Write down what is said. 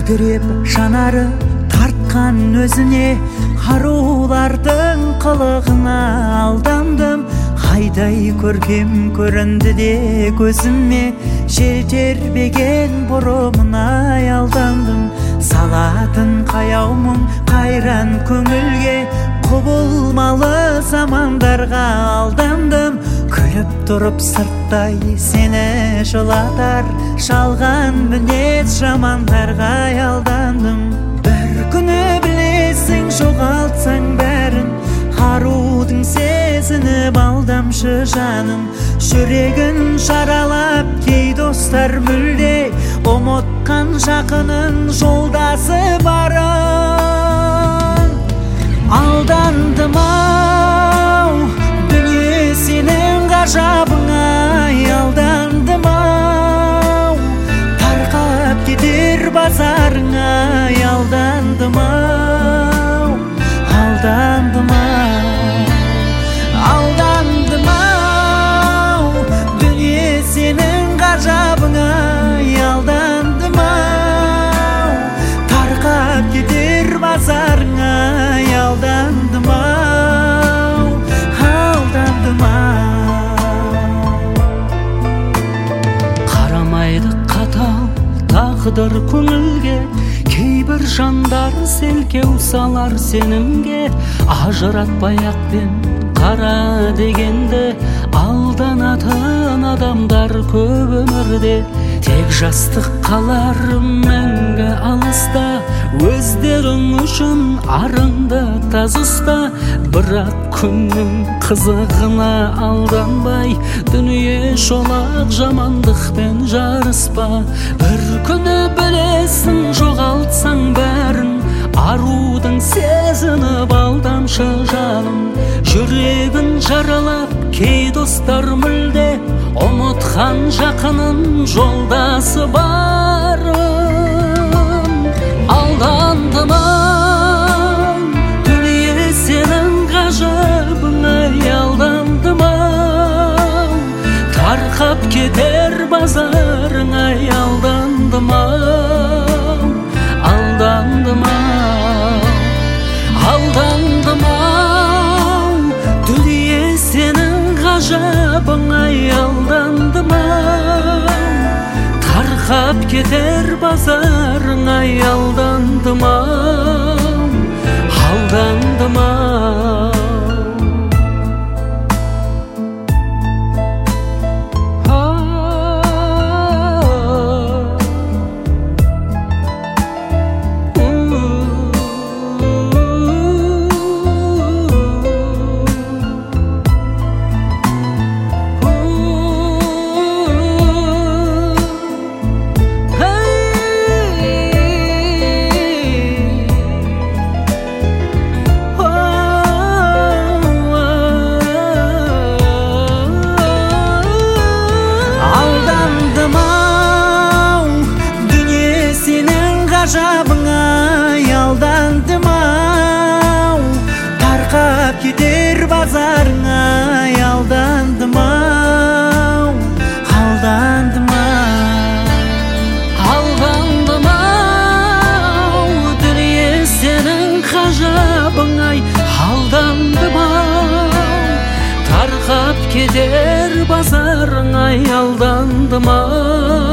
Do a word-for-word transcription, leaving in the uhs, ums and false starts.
күлдіреп жанары тартқан өзіне, арулардың қылығына алдандым. Қайдай көркем көрінді де көзіме, жел тербеген бұрымына алдандым. Салатын қаяумын қайран көңілге, құбылмалы замандарға алдандым. Күліп тұрып сырттай сені жылатар, жалған мінез жамандарға алдандым. Бір күні білесің жоғалтсаң бәрін, арудың сезініп алдамшы жаным. Жүрегін жаралап кей достар мүлде, ұмытқан жақынын жолдасы барын. Алдандым ау, дүние сенің ғажабыңа, алдандым ау, тарқап кетер базарыңа, алдандым ау, алдандым ау, алдандым ау, дүние сенің ғажабыңа, алдандым ау, тарқап кетер базарыңа, алдандым ау, алдандым ау. Қарамайды қатал тағдыр көңілге, кейбір жандар селкеу салар сенімге. Ажыратпай ақ пен қара дегенде, алданатын адамдар көп өмірде. Тек жастық қалар мәңгі алыста, өздерің үшін арыңды тазыста. Бірақ күннің қызығына алданбай, дүние шолақ жамандықпен жарыспа. Бір күні білесің жоғалтсаң бәрін, арудың сезініп алдамшы жаным. Жүрегін жаралап кей достар мүлде, ұмытқан жақынын жолдасы барын. Алдандым ау, дүние сенің ғажабыңа, алдандым ау, тарқап кетер базарыңа, алдандым ау, алдандым ау, алдандым ау, дүние сенің ғажабыңа, алдандым ау, тарқап кетер базарыңа, алдандым ау, алдандым ау. Ғажабыңа, алдандым ау, тарқап кетер базарыңа, алдандым ау, алдандым ау, алдандым ау, дүние сенің ғажабыңа, алдандым ау, тарқап кетер базарыңа, алдандым ау.